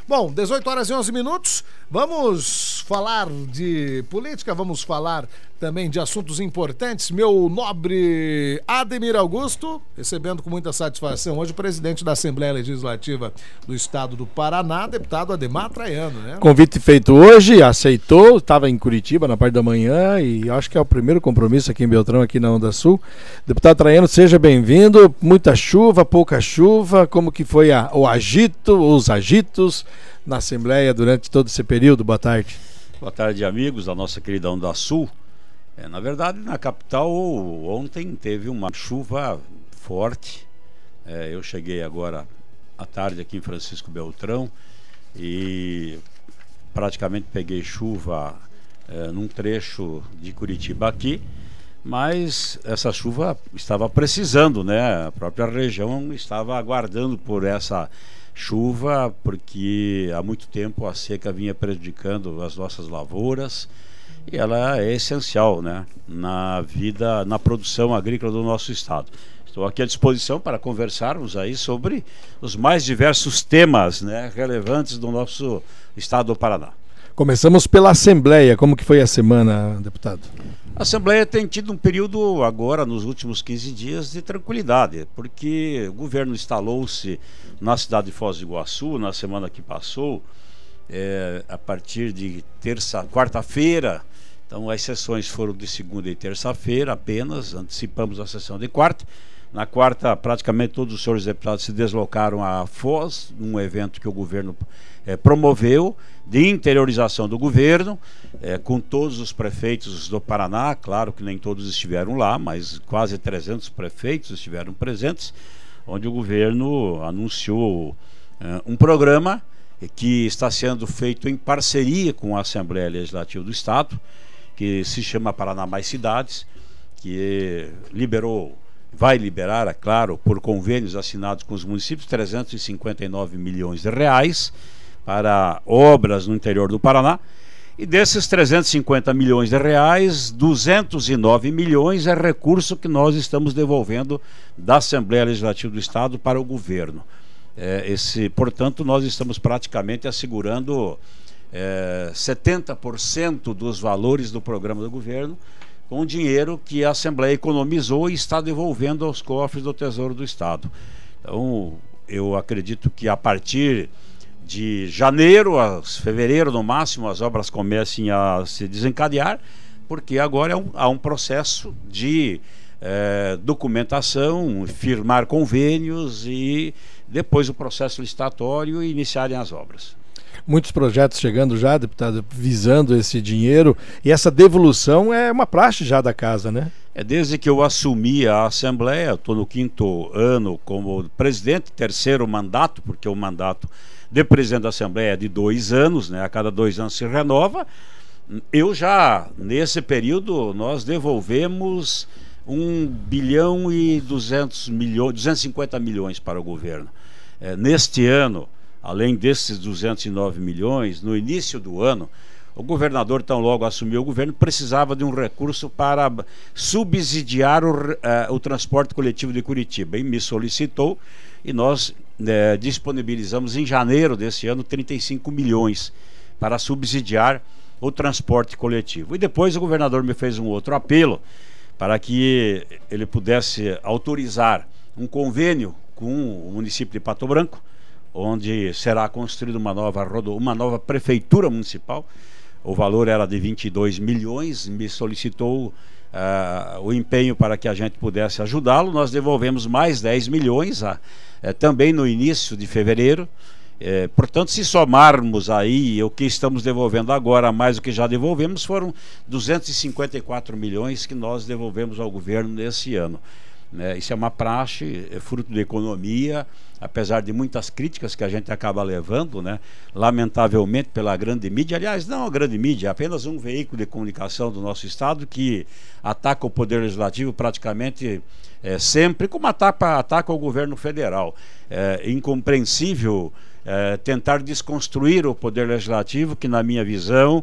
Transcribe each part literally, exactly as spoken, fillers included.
Bom, dezoito horas e onze minutos, vamos falar de política, vamos falar também de assuntos importantes. Meu nobre Ademir Augusto, recebendo com muita satisfação hoje o presidente da Assembleia Legislativa do Estado do Paraná, deputado Ademar Traiano, né? Convite feito hoje, aceitou, estava em Curitiba na parte da manhã e acho que é o primeiro compromisso aqui em Beltrão, aqui na Onda Sul. Deputado Traiano, seja bem-vindo. Muita chuva, pouca chuva, como que foi a, o agito, os agitos na Assembleia durante todo esse período? Boa tarde. Boa tarde, amigos da nossa querida Onda Sul. É, na verdade, na capital, ontem teve uma chuva forte. É, eu cheguei agora à tarde aqui em Francisco Beltrão e praticamente peguei chuva é, num trecho de Curitiba aqui, mas essa chuva estava precisando, né? A própria região estava aguardando por essa chuva, porque há muito tempo a seca vinha prejudicando as nossas lavouras. E ela é essencial, né, na vida, na produção agrícola do nosso estado. Estou aqui à disposição para conversarmos aí sobre os mais diversos temas, né, relevantes do nosso estado do Paraná. Começamos pela Assembleia. Como que foi a semana, deputado? A Assembleia tem tido um período agora, nos últimos quinze dias, de tranquilidade, porque o governo instalou-se na cidade de Foz do Iguaçu na semana que passou, é, a partir de terça, quarta-feira. Então as sessões foram de segunda e terça-feira apenas, antecipamos a sessão de quarta. Na quarta, praticamente todos os senhores deputados se deslocaram a Foz, num evento que o governo é, promoveu, de interiorização do governo, é, com todos os prefeitos do Paraná. Claro que nem todos estiveram lá, mas quase trezentos prefeitos estiveram presentes, onde o governo anunciou é, um programa que está sendo feito em parceria com a Assembleia Legislativa do Estado, que se chama Paraná Mais Cidades, que liberou, vai liberar, é claro, por convênios assinados com os municípios, trezentos e cinquenta e nove milhões de reais para obras no interior do Paraná. E desses trezentos e cinquenta milhões de reais, duzentos e nove milhões é recurso que nós estamos devolvendo da Assembleia Legislativa do Estado para o governo. É, esse, portanto, nós estamos praticamente assegurando é, setenta por cento dos valores do programa do governo com dinheiro que a Assembleia economizou e está devolvendo aos cofres do Tesouro do Estado. Então, eu acredito que a partir de janeiro a fevereiro, no máximo, as obras comecem a se desencadear, porque agora é um, há um processo de é, documentação, firmar convênios e depois o processo licitatório e iniciarem as obras. Muitos projetos chegando já, deputado, visando esse dinheiro, e essa devolução é uma praxe já da casa, né? É, desde que eu assumi a Assembleia, estou no quinto ano como presidente, terceiro mandato, porque o mandato de presidente da Assembleia é de dois anos, né? A cada dois anos se renova. Eu já, nesse período, nós devolvemos um bilhão e duzentos milhões, duzentos e cinquenta milhões para o governo. É, neste ano, além desses duzentos e nove milhões, no início do ano, o governador, tão logo assumiu o governo, precisava de um recurso para subsidiar o, uh, o transporte coletivo de Curitiba, e me solicitou, e nós uh, disponibilizamos em janeiro desse ano trinta e cinco milhões para subsidiar o transporte coletivo. E depois o governador me fez um outro apelo para que ele pudesse autorizar um convênio com o município de Pato Branco, onde será construída uma nova, rodo, uma nova prefeitura municipal. O valor era de vinte e dois milhões, me solicitou uh, o empenho para que a gente pudesse ajudá-lo. Nós devolvemos mais dez milhões, uh, uh, também no início de fevereiro. Uh, portanto, se somarmos aí o que estamos devolvendo agora, mais o que já devolvemos, foram duzentos e cinquenta e quatro milhões que nós devolvemos ao governo nesse ano. Né? Isso é uma praxe, é fruto da economia, apesar de muitas críticas que a gente acaba levando, né? Lamentavelmente pela grande mídia. Aliás, não a grande mídia, é apenas um veículo de comunicação do nosso estado que ataca o poder legislativo praticamente é, sempre, como ataca, ataca o governo federal. É incompreensível é, tentar desconstruir o poder legislativo, que na minha visão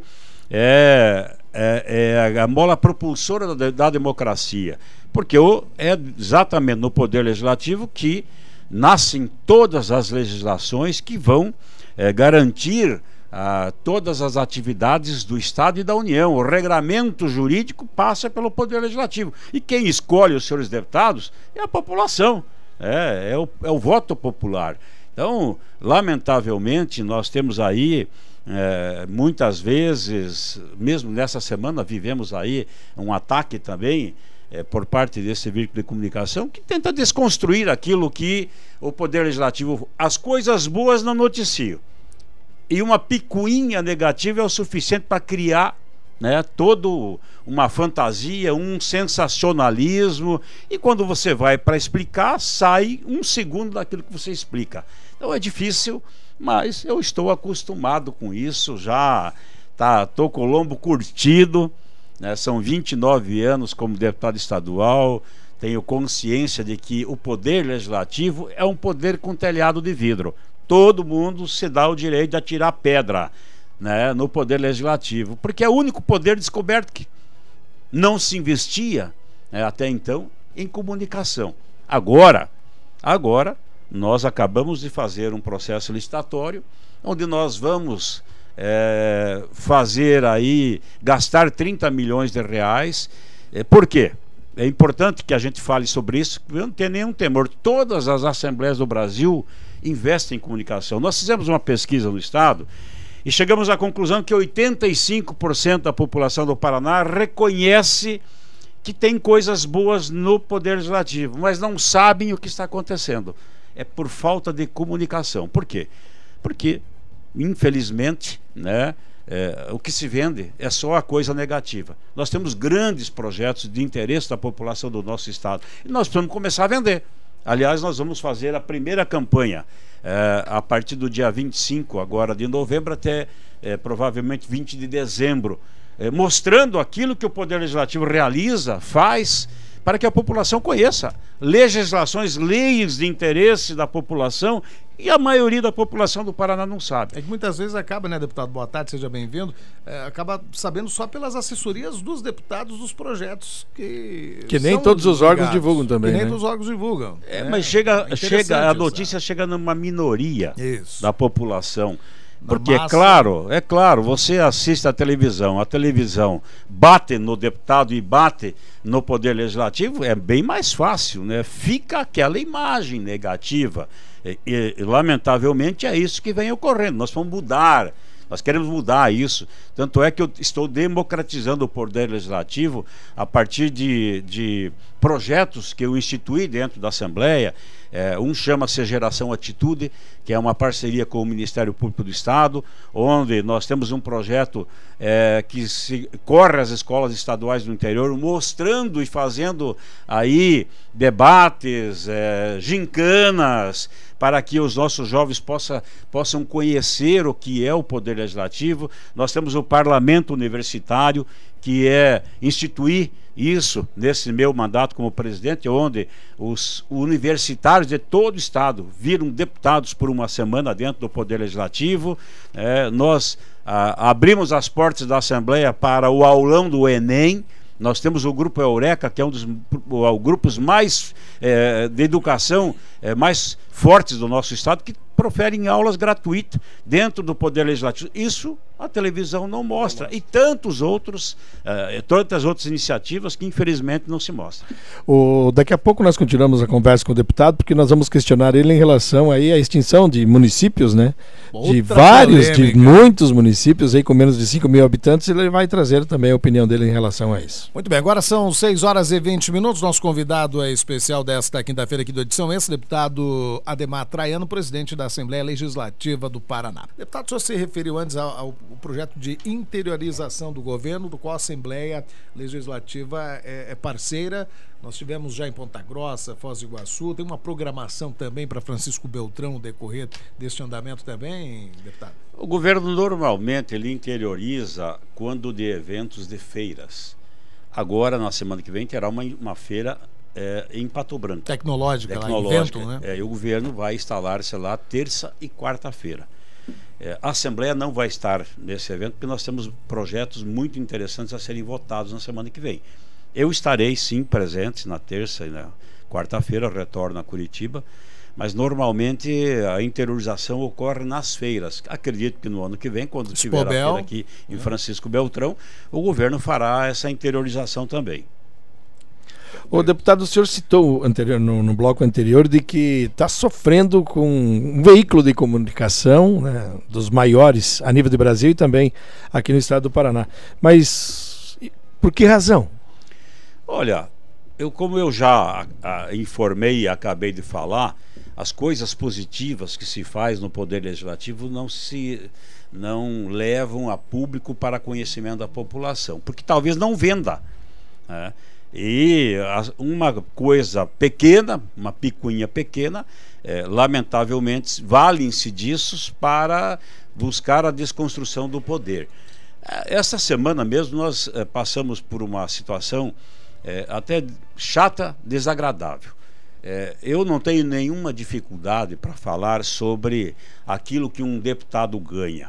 é, é, é a mola propulsora da, da democracia, porque o, é exatamente no poder legislativo que nascem todas as legislações que vão é, garantir ah, todas as atividades do Estado e da União. O regramento jurídico passa pelo Poder Legislativo. E quem escolhe os senhores deputados é a população, é, é, o, é o voto popular. Então, lamentavelmente, nós temos aí, é, muitas vezes, mesmo nessa semana, vivemos aí um ataque também é, por parte desse veículo de comunicação que tenta desconstruir aquilo que o Poder Legislativo, as coisas boas não noticiam. E uma picuinha negativa é o suficiente para criar, né, todo uma fantasia, um sensacionalismo, e quando você vai para explicar, sai um segundo daquilo que você explica. Então é difícil, mas eu estou acostumado com isso, já tá, tô com o lombo curtido, né, são vinte e nove anos como deputado estadual, tenho consciência de que o Poder Legislativo é um poder com telhado de vidro. Todo mundo se dá o direito de atirar pedra, né, no Poder Legislativo, porque é o único poder descoberto que não se investia, né, até então em comunicação. Agora, agora nós acabamos de fazer um processo licitatório onde nós vamos é, fazer aí, gastar trinta milhões de reais. É, por quê? É importante que a gente fale sobre isso, eu não tenho nenhum temor. Todas as assembleias do Brasil investem em comunicação. Nós fizemos uma pesquisa no Estado e chegamos à conclusão que oitenta e cinco por cento da população do Paraná reconhece que tem coisas boas no Poder Legislativo, mas não sabem o que está acontecendo. É por falta de comunicação. Por quê? Porque, infelizmente, né, é, o que se vende é só a coisa negativa. Nós temos grandes projetos de interesse da população do nosso Estado e nós precisamos começar a vender. Aliás, nós vamos fazer a primeira campanha é, a partir do dia vinte e cinco agora de novembro até é, provavelmente vinte de dezembro, é, mostrando aquilo que o Poder Legislativo realiza, faz, para que a população conheça legislações, leis de interesse da população, e a maioria da população do Paraná não sabe. É que muitas vezes acaba, né, deputado, boa tarde, seja bem-vindo, é, acaba sabendo só pelas assessorias dos deputados dos projetos que Que nem todos os órgãos divulgam também, que nem né? todos os órgãos divulgam. É, é, mas chega, é chega a notícia isso, chega numa minoria isso. da população. Na Porque massa. é claro, é claro, você assiste a televisão, a televisão bate no deputado e bate no Poder Legislativo, é bem mais fácil, né? Fica aquela imagem negativa. E, e, e lamentavelmente é isso que vem ocorrendo. Nós vamos mudar, nós queremos mudar isso. Tanto é que eu estou democratizando o Poder Legislativo a partir de, de projetos que eu instituí dentro da Assembleia. É, um chama-se Geração Atitude, que é uma parceria com o Ministério Público do Estado, onde nós temos um projeto é, que se corre às escolas estaduais do interior, mostrando e fazendo aí debates, é, gincanas, para que os nossos jovens possa, possam conhecer o que é o Poder Legislativo. Nós temos o Parlamento Universitário, que é instituir isso nesse meu mandato como presidente, onde os universitários de todo o estado viram deputados por uma semana dentro do Poder Legislativo. É, nós a, abrimos as portas da Assembleia para o aulão do Enem. Nós temos o Grupo Eureka, que é um dos o, grupos mais é, de educação é, mais fortes do nosso estado, que proferem aulas gratuitas dentro do Poder Legislativo. Isso a televisão não mostra. E tantos outros, uh, tantas outras iniciativas que infelizmente não se mostram. O, daqui a pouco nós continuamos a conversa com o deputado, porque nós vamos questionar ele em relação aí à extinção de municípios, né? Outra de vários, polêmica. de muitos municípios aí com menos de cinco mil habitantes, ele vai trazer também a opinião dele em relação a isso. Muito bem, agora são seis horas e vinte minutos. Nosso convidado é especial desta quinta-feira aqui do Edição Esse, deputado Ademar Traiano, presidente da Assembleia Legislativa do Paraná. Deputado, o senhor se referiu antes ao, ao projeto de interiorização do governo, do qual a Assembleia Legislativa é, é parceira. Nós tivemos já em Ponta Grossa, Foz do Iguaçu, tem uma programação também para Francisco Beltrão no decorrer deste andamento também, deputado? O governo normalmente ele interioriza quando de eventos de feiras. Agora, na semana que vem, terá uma, uma feira é, em Pato Branco. Tecnológica, Tecnológica, lá, evento, né? É, e o governo vai instalar-se lá terça e quarta-feira. É, a Assembleia não vai estar nesse evento porque nós temos projetos muito interessantes a serem votados na semana que vem. Eu estarei sim presente na terça e na quarta-feira, retorno a Curitiba, mas normalmente a interiorização ocorre nas feiras. Acredito que no ano que vem, quando tiver a feira aqui em Francisco Beltrão, o governo fará essa interiorização também. O deputado, o senhor citou anterior, no, no bloco anterior de que está sofrendo com um veículo de comunicação, né, dos maiores a nível do Brasil e também aqui no estado do Paraná. Mas por que razão? Olha, eu, como eu já a, a, informei e acabei de falar, as coisas positivas que se faz no Poder Legislativo não se não levam a público para conhecimento da população, porque talvez não venda, né? E uma coisa pequena, uma picuinha pequena, é, lamentavelmente, valem-se disso para buscar a desconstrução do poder. Essa semana mesmo nós é, passamos por uma situação é, até chata, desagradável. É, eu não tenho nenhuma dificuldade para falar sobre aquilo que um deputado ganha.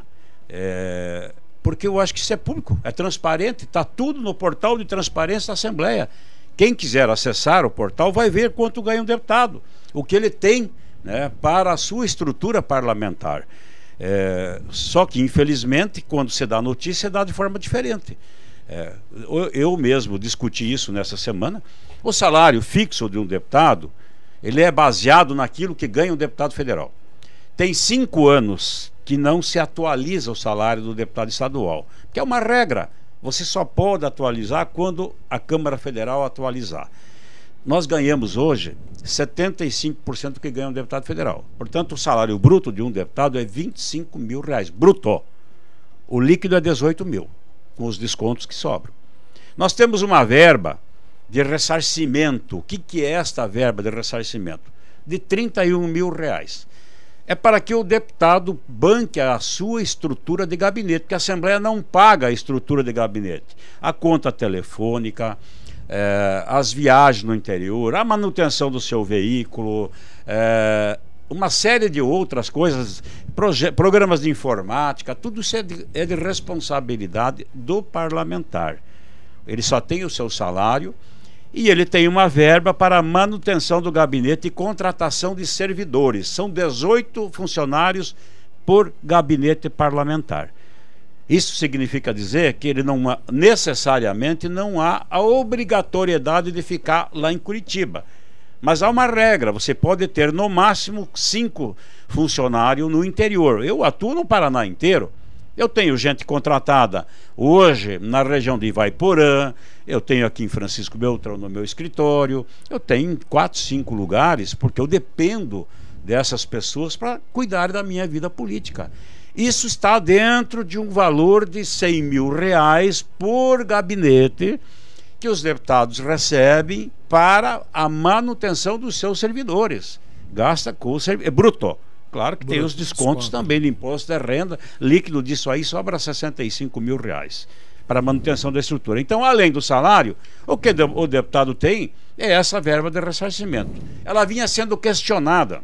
É, porque eu acho que isso é público, é transparente, está tudo no portal de transparência da Assembleia. Quem quiser acessar o portal vai ver quanto ganha um deputado, o que ele tem, né, para a sua estrutura parlamentar. É, só que, infelizmente, quando você dá notícia, dá de forma diferente. É, eu, eu mesmo discuti isso nessa semana. O salário fixo de um deputado, ele é baseado naquilo que ganha um deputado federal. Tem cinco anos que não se atualiza o salário do deputado estadual, que é uma regra. Você só pode atualizar quando a Câmara Federal atualizar. Nós ganhamos hoje setenta e cinco por cento do que ganha um deputado federal. Portanto, o salário bruto de um deputado é vinte e cinco mil reais, bruto. O líquido é dezoito mil, com os descontos que sobram. Nós temos uma verba de ressarcimento. O que, que é esta verba de ressarcimento? De trinta e um mil reais. É para que o deputado banque a sua estrutura de gabinete, porque a Assembleia não paga a estrutura de gabinete. A conta telefônica, eh, as viagens no interior, a manutenção do seu veículo, eh, uma série de outras coisas, programas de informática, tudo isso é de, é de responsabilidade do parlamentar. Ele só tem o seu salário e ele tem uma verba para a manutenção do gabinete e contratação de servidores. São dezoito funcionários por gabinete parlamentar. Isso significa dizer que ele não necessariamente não há a obrigatoriedade de ficar lá em Curitiba. Mas há uma regra, você pode ter no máximo cinco funcionários no interior. Eu atuo no Paraná inteiro. Eu tenho gente contratada hoje na região de Ivaiporã, eu tenho aqui em Francisco Beltrão no meu escritório, eu tenho quatro, cinco lugares, porque eu dependo dessas pessoas para cuidar da minha vida política. Isso está dentro de um valor de cem mil reais por gabinete que os deputados recebem para a manutenção dos seus servidores. Gasta com o servidor, é bruto. Claro que bruto, tem os descontos desconto. Também de imposto de renda, líquido disso aí sobra sessenta e cinco mil reais para a manutenção da estrutura. Então, além do salário, o que o deputado tem é essa verba de ressarcimento. Ela vinha sendo questionada.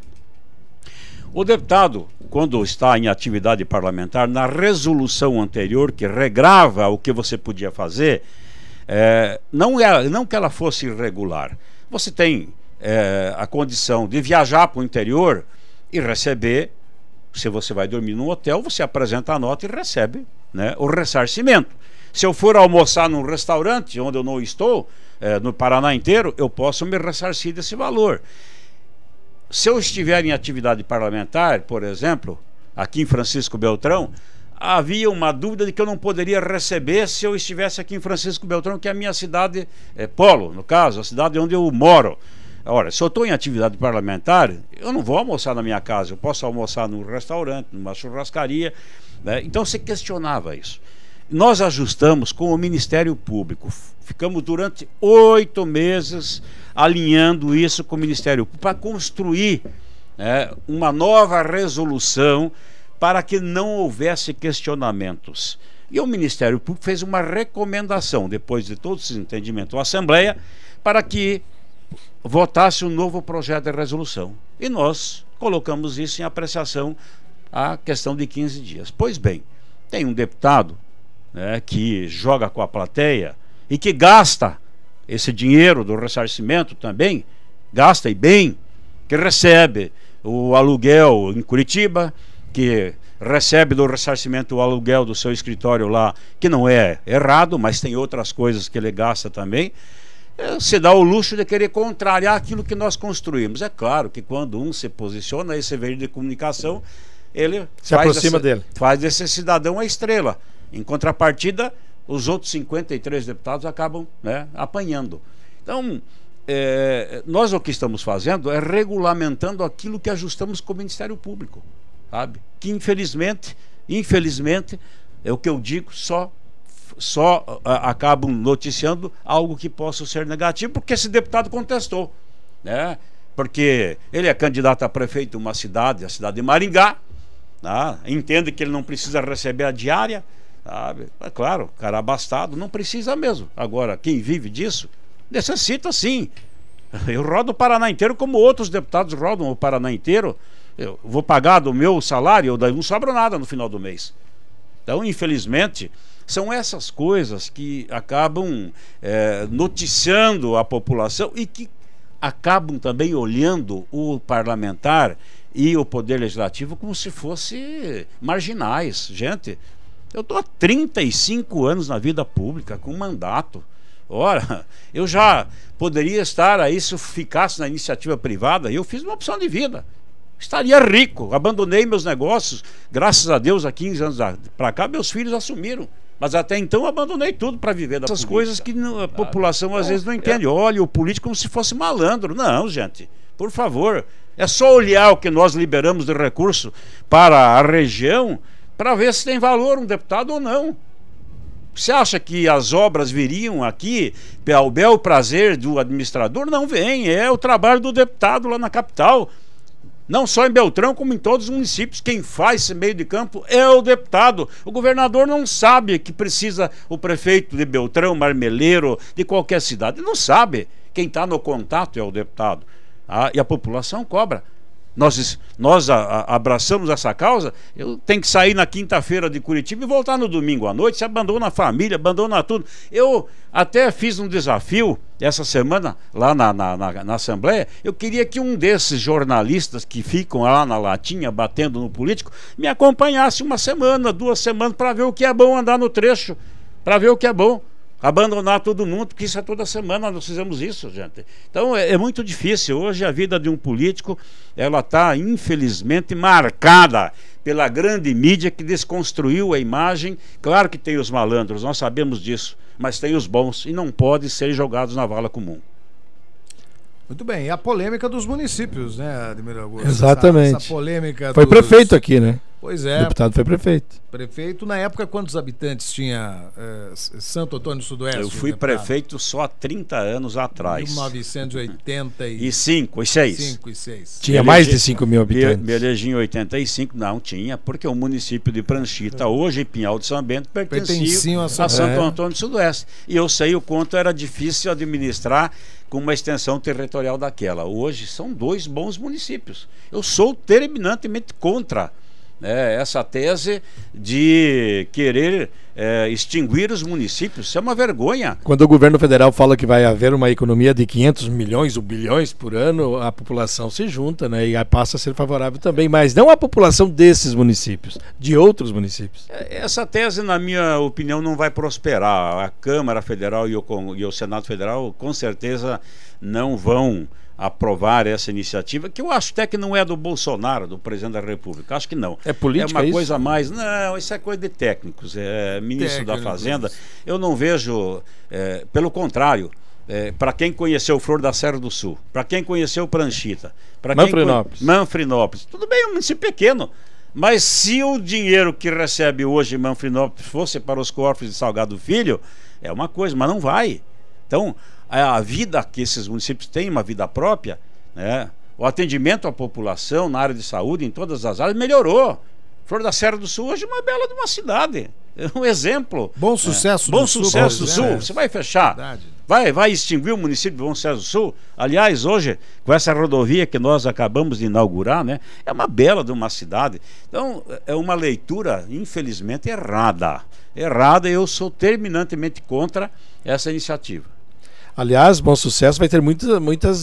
O deputado, quando está em atividade parlamentar, na resolução anterior que regrava o que você podia fazer, é, não, é, não que ela fosse irregular. Você tem é, a condição de viajar para o interior e receber, se você vai dormir num hotel, você apresenta a nota e recebe, né, o ressarcimento. Se eu for almoçar num restaurante onde eu não estou, é, no Paraná inteiro, eu posso me ressarcir desse valor. Se eu estiver em atividade parlamentar, por exemplo, aqui em Francisco Beltrão, havia uma dúvida de que eu não poderia receber se eu estivesse aqui em Francisco Beltrão, que é a minha cidade, é, polo, no caso, a cidade onde eu moro. Ora, se eu estou em atividade parlamentar, eu não vou almoçar na minha casa, eu posso almoçar num restaurante, numa churrascaria, né? Então se questionava isso. Nós ajustamos com o Ministério Público, ficamos durante oito meses alinhando isso com o Ministério Público para construir, né, uma nova resolução para que não houvesse questionamentos. E o Ministério Público fez uma recomendação, depois de todo esse entendimento, à Assembleia, para que votasse um novo projeto de resolução. E nós colocamos isso em apreciação a questão de quinze dias. Pois bem, tem um deputado, né, que joga com a plateia e que gasta esse dinheiro do ressarcimento também, gasta e bem, que recebe o aluguel em Curitiba, que recebe do ressarcimento o aluguel do seu escritório lá, que não é errado, mas tem outras coisas que ele gasta também. Se dá o luxo de querer contrariar aquilo que nós construímos. É claro que quando um se posiciona, esse veículo de comunicação, ele se faz aproxima essa, dele. faz desse cidadão a estrela. Em contrapartida, os outros cinquenta e três deputados acabam, né, apanhando. Então, é, nós o que estamos fazendo é regulamentando aquilo que ajustamos com o Ministério Público, sabe? Que infelizmente, infelizmente, é o que eu digo, só só a, acabam noticiando algo que possa ser negativo, porque esse deputado contestou, né? Porque ele é candidato a prefeito de uma cidade, a cidade de Maringá, tá? Entende que ele não precisa receber a diária, sabe? É claro, cara abastado não precisa mesmo. Agora, quem vive disso, necessita sim. Eu rodo o Paraná inteiro como outros deputados rodam o Paraná inteiro. Eu vou pagar do meu salário, daí não sobra nada no final do mês. Então, infelizmente, são essas coisas que acabam é, noticiando a população e que acabam também olhando o parlamentar e o poder legislativo como se fossem marginais. Gente, eu estou há trinta e cinco anos na vida pública com mandato. Ora, eu já poderia estar aí, se eu ficasse na iniciativa privada, eu fiz uma opção de vida. Estaria rico, abandonei meus negócios, graças a Deus, há quinze anos para cá, meus filhos assumiram. Mas até então abandonei tudo para viver dessas coisas que a população às vezes não entende. Olha o político como se fosse malandro. Não, gente, por favor, é só olhar o que nós liberamos de recurso para a região para ver se tem valor um deputado ou não. Você acha que as obras viriam aqui ao bel prazer do administrador? Não vem, é o trabalho do deputado lá na capital. Não só em Beltrão, como em todos os municípios. Quem faz esse meio de campo é o deputado. O governador não sabe que precisa o prefeito de Beltrão, Marmeleiro, de qualquer cidade. Ele não sabe. Quem está no contato é o deputado. Ah, e a população cobra. Nós, nós a, a, abraçamos essa causa. Eu tenho que sair na quinta-feira de Curitiba e voltar no domingo à noite. Você abandona a família, abandona tudo. Eu até fiz um desafio essa semana lá na, na, na, na Assembleia. Eu queria que um desses jornalistas que ficam lá na latinha batendo no político me acompanhasse uma semana, duas semanas, para ver o que é bom andar no trecho, para ver o que é bom. Abandonar todo mundo, porque isso é toda semana, nós fizemos isso, gente. Então é, é muito difícil. Hoje a vida de um político, ela está infelizmente marcada pela grande mídia que desconstruiu a imagem. Claro que tem os malandros, nós sabemos disso, mas tem os bons e não podem ser jogados na vala comum. Muito bem, e a polêmica dos municípios, né, Ademir Augusto? Exatamente. Essa, essa polêmica foi dos... prefeito aqui, né? Pois é. O deputado foi prefeito. Prefeito, na época, quantos habitantes tinha eh, Santo Antônio Sudoeste? Eu fui deputado? prefeito só há trinta anos atrás. mil novecentos e oitenta e cinco, e seis. cinco e seis. Tinha mais de cinco mil habitantes. Me elegi em oitenta e cinco, não tinha, porque o município de Pranchita, hoje Pinhal de São Bento, pertencia a, a Santo é. Antônio Sudoeste. E eu sei o quanto era difícil administrar com uma extensão territorial daquela. Hoje são dois bons municípios. Eu sou terminantemente contra É, essa tese de querer é, extinguir os municípios. Isso é uma vergonha. Quando o governo federal fala que vai haver uma economia de quinhentos milhões ou bilhões por ano, a população se junta, né, e passa a ser favorável também, mas não a população desses municípios, de outros municípios. Essa tese, na minha opinião, não vai prosperar. A Câmara Federal e o, e o Senado Federal com certeza não vão aprovar essa iniciativa, que eu acho até que não é do Bolsonaro, do presidente da República. Acho que não. É política, é uma isso? coisa mais... Não, isso é coisa de técnicos. É ministro Técnicos. da Fazenda. Eu não vejo... É, pelo contrário, é, para quem conheceu Flor da Serra do Sul, para quem conheceu Pranchita, para quem Manfrinópolis. Manfrinópolis. Tudo bem, é um município pequeno. Mas se o dinheiro que recebe hoje em Manfrinópolis fosse para os cofres de Salgado Filho, é uma coisa, mas não vai. Então, a vida que esses municípios têm, uma vida própria, né? O atendimento à população na área de saúde, em todas as áreas, melhorou. Flor da Serra do Sul hoje é uma bela de uma cidade. É um exemplo. Bom sucesso é. Bom do sucesso Sul, do Sul. né? Você vai fechar. Verdade. Vai, vai extinguir o município de Bom Sucesso do Sul? Aliás, hoje, com essa rodovia que nós acabamos de inaugurar, né, é uma bela de uma cidade. Então, é uma leitura, infelizmente, errada. Errada, e eu sou terminantemente contra essa iniciativa. Aliás, Bom Sucesso vai ter muitas, muitas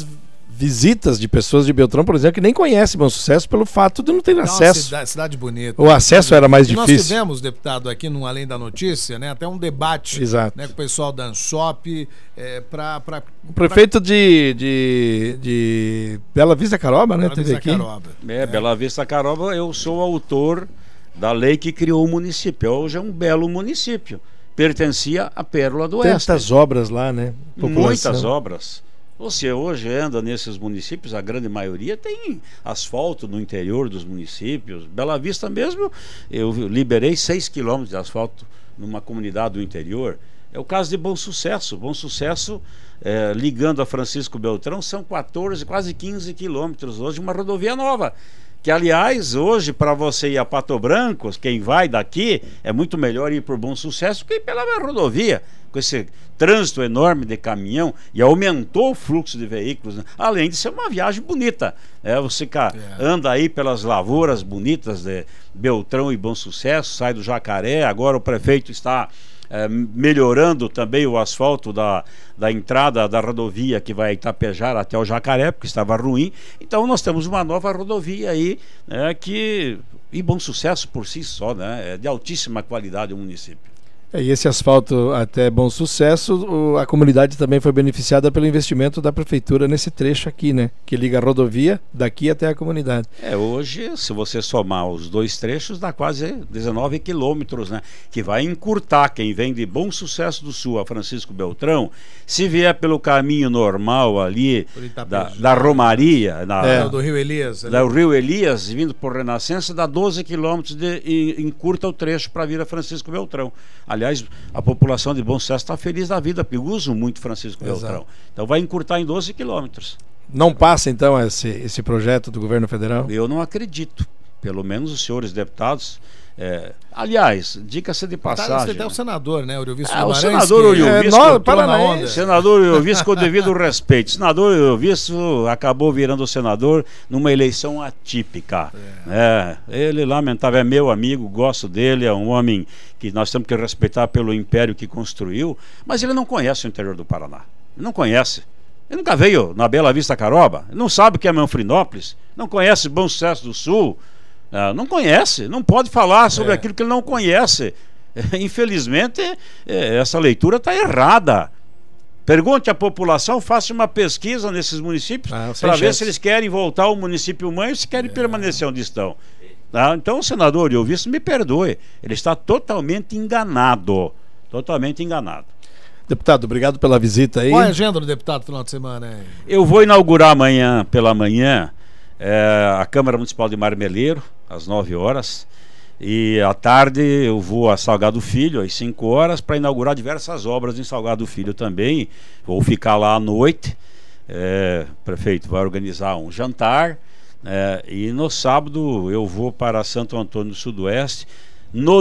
visitas de pessoas de Beltrão, por exemplo, que nem conhecem Bom Sucesso pelo fato de não ter acesso. Cidade, cidade bonita. O acesso era mais e difícil. Nós tivemos, deputado, aqui no Além da Notícia, né, até um debate, Exato, né, com o pessoal da Ansop, é, para... O prefeito pra... de, de, de Bela Vista Caroba, né? Bela teve Vista aqui. Caroba. É, é, Bela Vista Caroba, eu sou autor da lei que criou o município. Hoje é um belo município. Pertencia à Pérola do Oeste. Tantas obras lá, né? População. Muitas obras. Você hoje anda nesses municípios, a grande maioria tem asfalto no interior dos municípios. Bela Vista mesmo, eu liberei seis quilômetros de asfalto numa comunidade do interior. É o caso de Bom Sucesso. Bom Sucesso, é, ligando a Francisco Beltrão, são quatorze, quase quinze quilômetros hoje, uma rodovia nova. Que, aliás, hoje, para você ir a Pato Branco, quem vai daqui, é muito melhor ir por Bom Sucesso que ir pela rodovia, com esse trânsito enorme de caminhão, e aumentou o fluxo de veículos, né? Além de ser uma viagem bonita. É, você cá, é. anda aí pelas lavouras bonitas de Beltrão e Bom Sucesso, sai do Jacaré, agora o prefeito está... É, melhorando também o asfalto da, da entrada da rodovia que vai Itapejar até o Jacaré, porque estava ruim. Então nós temos uma nova rodovia aí, né, que, e Bom Sucesso por si só, né, é de altíssima qualidade o município. É, e esse asfalto até Bom Sucesso, o, a comunidade também foi beneficiada pelo investimento da prefeitura nesse trecho aqui, né? Que liga a rodovia daqui até a comunidade. É, hoje, se você somar os dois trechos, dá quase dezenove quilômetros, né? Que vai encurtar quem vem de Bom Sucesso do Sul a Francisco Beltrão. Se vier pelo caminho normal ali da, da Romaria, na, é, do Rio Elias, ali. do Rio Elias, vindo por Renascença, dá doze quilômetros de, e encurta o trecho para vir a Francisco Beltrão. Aliás, a população de Bom Sucesso está feliz da vida, porque usam muito Francisco Exato. Beltrão. Então vai encurtar em doze quilômetros. Não passa, então, esse, esse projeto do governo federal? Eu não acredito. Pelo menos os senhores deputados... É, aliás, dica-se de passagem. Você tem até o senador, né? Ah, o senador Oriovisco, é, senador Oriovisco, com o devido respeito. O senador Oriovisco acabou virando senador numa eleição atípica. É. É, ele, lamentável, é meu amigo, gosto dele, é um homem que nós temos que respeitar pelo império que construiu, mas ele não conhece o interior do Paraná. Ele não conhece. Ele nunca veio na Bela Vista Caroba, ele não sabe o que é Manfrinópolis, não conhece Bom Sucesso do Sul. Ah, não conhece, não pode falar sobre é. aquilo que ele não conhece. É, infelizmente, é, essa leitura está errada. Pergunte à população, faça uma pesquisa nesses municípios ah, para ver se eles querem voltar ao município mãe ou se querem é. permanecer onde estão. Tá? Então, o senador Oriovisco, me perdoe, ele está totalmente enganado. Totalmente enganado. Deputado, obrigado pela visita aí. Qual é a agenda do deputado no final de semana? Hein? Eu vou inaugurar amanhã pela manhã É, a Câmara Municipal de Marmeleiro, às nove horas, e à tarde eu vou a Salgado Filho, às cinco horas, para inaugurar diversas obras em Salgado Filho também. Vou ficar lá à noite. É, o prefeito vai organizar um jantar, é, e no sábado eu vou para Santo Antônio do Sudoeste. No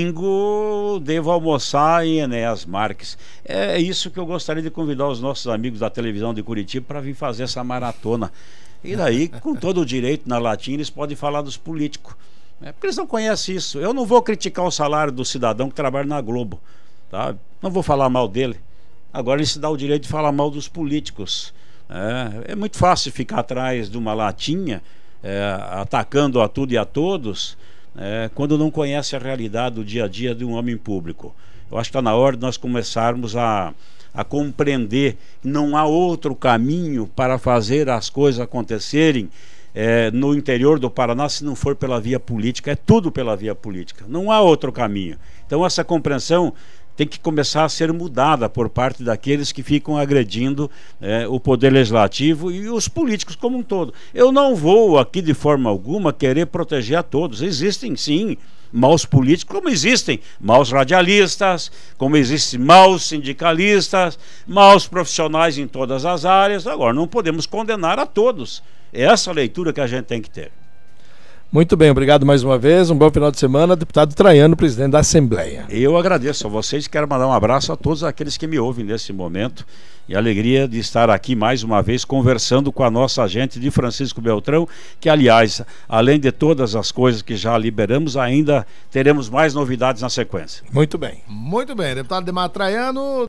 domingo devo almoçar em Enéas Marques. É isso que eu gostaria de convidar os nossos amigos da televisão de Curitiba para vir fazer essa maratona. E daí, com todo o direito na latinha, eles podem falar dos políticos, né? Porque eles não conhecem isso. Eu não vou criticar o salário do cidadão que trabalha na Globo, tá? Não vou falar mal dele. Agora ele se dá o direito de falar mal dos políticos. É, é muito fácil ficar atrás de uma latinha, é, atacando a tudo e a todos, é, quando não conhece a realidade do dia a dia de um homem público. Eu acho que está na hora de nós começarmos a... a compreender que não há outro caminho para fazer as coisas acontecerem é, no interior do Paraná se não for pela via política. É tudo pela via política, não há outro caminho. Então essa compreensão tem que começar a ser mudada por parte daqueles que ficam agredindo é, o poder legislativo e os políticos como um todo. Eu não vou aqui de forma alguma querer proteger a todos. Existem sim maus políticos, como existem maus radialistas, como existem maus sindicalistas, maus profissionais em todas as áreas. Agora, não podemos condenar a todos. É essa a leitura que a gente tem que ter. Muito bem, obrigado mais uma vez, um bom final de semana, deputado Traiano, presidente da Assembleia. Eu agradeço a vocês, quero mandar um abraço a todos aqueles que me ouvem nesse momento e a alegria de estar aqui mais uma vez conversando com a nossa gente de Francisco Beltrão, que aliás, além de todas as coisas que já liberamos, ainda teremos mais novidades na sequência. Muito bem. Muito bem, deputado Ademar Traiano.